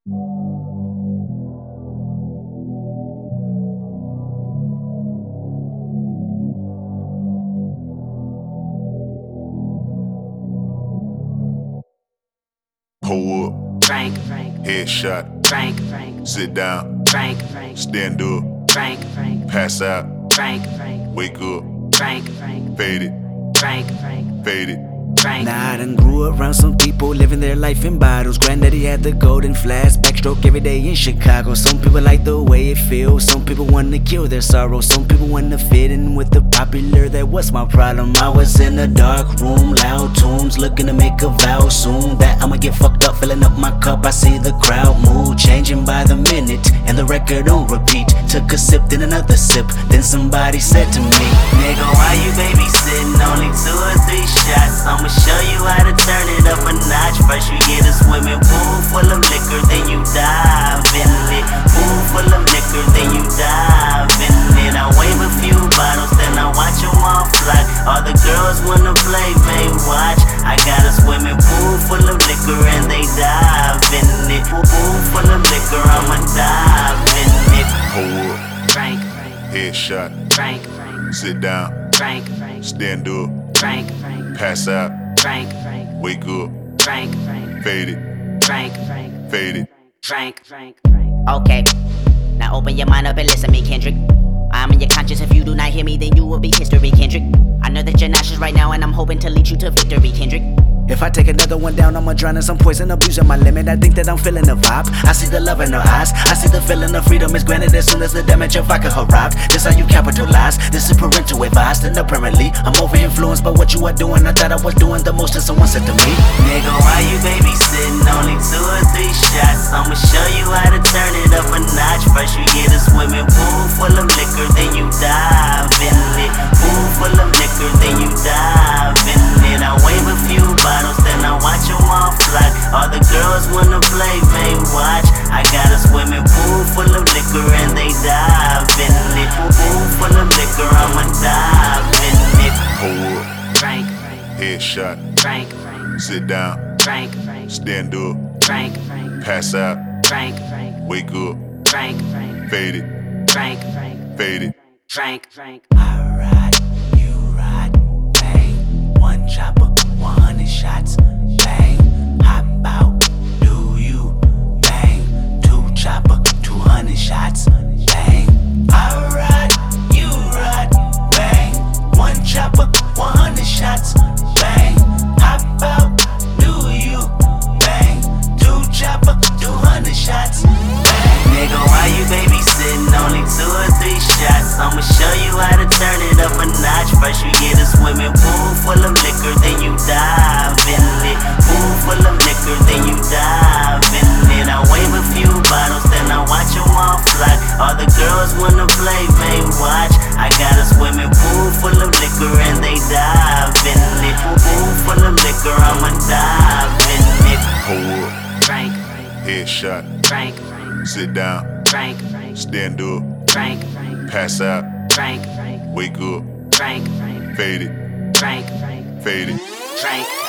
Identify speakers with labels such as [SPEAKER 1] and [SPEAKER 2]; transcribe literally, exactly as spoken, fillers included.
[SPEAKER 1] Pull up,
[SPEAKER 2] Frank, Frank,
[SPEAKER 1] headshot,
[SPEAKER 2] Frank, Frank,
[SPEAKER 1] sit down,
[SPEAKER 2] Frank, Frank,
[SPEAKER 1] stand up,
[SPEAKER 2] Frank, Frank,
[SPEAKER 1] pass out,
[SPEAKER 2] Frank, Frank,
[SPEAKER 1] wake up,
[SPEAKER 2] Frank, Frank,
[SPEAKER 1] fade it,
[SPEAKER 2] Frank, Frank,
[SPEAKER 1] fade it.
[SPEAKER 2] Frank.
[SPEAKER 3] Nah, I done grew around some people living their life in bottles. Granddaddy had the golden flask, backstroke every day in Chicago. Some people like the way it feels, some people wanna kill their sorrow. Some people wanna fit in with the popular, that was my problem. I was in a dark room, loud tunes, looking to make a vow soon that I'ma get fucked up, filling up my cup. I see the crowd mood changing by the minute, and the record on repeat. Took a sip, then another sip, then somebody said to me, nigga, why you babysitting? Only two or three shots, I'ma show you how to turn it up a notch. First you get a swimming pool full of liquor, then you dive in it. Pool full of liquor, then you dive in it. I wave a few bottles, then I watch them all fly. All the girls wanna play, they watch. I got a swimming pool full of liquor and they dive in it. Pool full of liquor, I'ma dive in it.
[SPEAKER 1] Pull up,
[SPEAKER 2] Frank, Frank,
[SPEAKER 1] headshot,
[SPEAKER 2] Frank, Frank,
[SPEAKER 1] sit down,
[SPEAKER 2] Frank, Frank,
[SPEAKER 1] stand up,
[SPEAKER 2] Frank, Frank,
[SPEAKER 1] pass out,
[SPEAKER 2] Frank, Frank,
[SPEAKER 1] wake up,
[SPEAKER 2] Frank, Frank,
[SPEAKER 1] fade it,
[SPEAKER 2] Frank, Frank,
[SPEAKER 1] fade it.
[SPEAKER 2] Frank, Frank, Frank.
[SPEAKER 4] Okay, now open your mind up and listen to me, Kendrick. I'm in your conscience. If you do not hear me, then you will be history, Kendrick. I know that you're nauseous right now, and I'm hoping to lead you to victory, Kendrick.
[SPEAKER 3] If I take another one down, I'ma drown in some poison, abusing my limit. I think that I'm feeling the vibe. I see the love in her eyes. I see the feeling of freedom is granted as soon as the damage of vodka arrived. This how you capitalize. This is parental advised, and apparently I'm over influenced by what you are doing. I thought I was doing the most, and someone said to me, nigga, why you babysitting? Only two or three shots. I'ma show you how to turn it up a notch. First you get a swimming pool full of liquor, then you dive in it. Pool full of liquor, then you dive in it. I wave a few bottles, then I watch them all fly. All the girls wanna play, they watch. I got a swimming pool full of liquor and they dive in it. Pool full of liquor, I'ma dive in it.
[SPEAKER 1] Pull up,
[SPEAKER 2] Frank, Frank,
[SPEAKER 1] headshot,
[SPEAKER 2] Frank, Frank,
[SPEAKER 1] sit down,
[SPEAKER 2] Frank, Frank,
[SPEAKER 1] stand up,
[SPEAKER 2] Frank, Frank,
[SPEAKER 1] pass out,
[SPEAKER 2] Frank, Frank,
[SPEAKER 1] wake up,
[SPEAKER 2] Frank, Frank,
[SPEAKER 1] fade it,
[SPEAKER 2] Frank, Frank,
[SPEAKER 1] fade it.
[SPEAKER 2] Frank, Frank.
[SPEAKER 3] I ride, you ride, bang. One chopper, one hundred shots, bang. Hop out, do you, bang. Two chopper, two hundred shots, bang. I ride, you ride, bang. One chopper, one hundred shots, bang. Hop out, do you, bang. Two chopper, two hundred shots, bang. Nigga, why you babysitting? Only two or three shots. I'ma show you how to turn it up a notch. First you get a swimming pool full of liquor, then you dive in it. Pool full of liquor, then you dive in it. I wave a few bottles, then I watch them all fly. All the girls wanna play, they watch. I got a swimming pool full of liquor and they dive in it. Pool full of liquor, I'ma dive in it.
[SPEAKER 1] Pull up,
[SPEAKER 2] Frank, Frank,
[SPEAKER 1] headshot,
[SPEAKER 2] Frank, Frank,
[SPEAKER 1] sit down,
[SPEAKER 2] Frank, Frank,
[SPEAKER 1] stand up,
[SPEAKER 2] Frank, Frank,
[SPEAKER 1] pass out,
[SPEAKER 2] Frank, Frank,
[SPEAKER 1] wake up,
[SPEAKER 2] Frank, Frank,
[SPEAKER 1] fade it,
[SPEAKER 2] Frank, Frank,
[SPEAKER 1] fade it.
[SPEAKER 2] Frank.